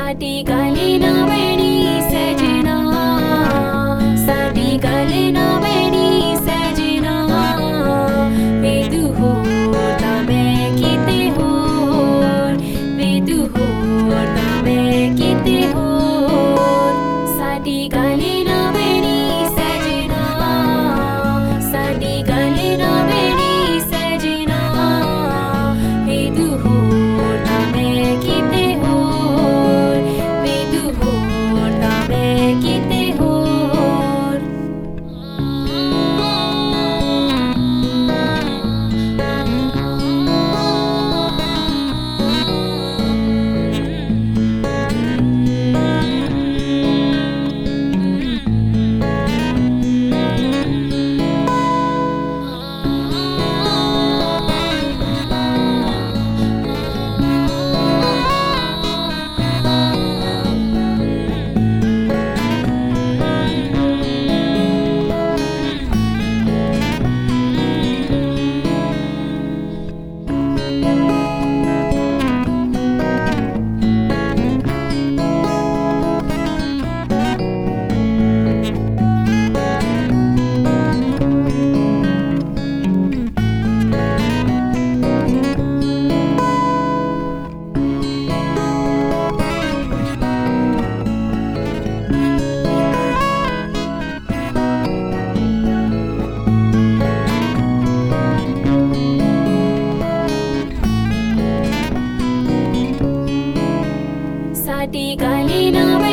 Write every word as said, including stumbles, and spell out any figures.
साडी गल ना बनी सजना, साडी गल ना बनी सजना, वे तू होर तां मैं किते होर, वे तू होर तां मैं किते होर। साडी गल ना बनी सजना, साडी गल ना बनी सजना, वे तू होर तां मैं किते होर, वे तू होर तां मैं किते होर। साडी गल ना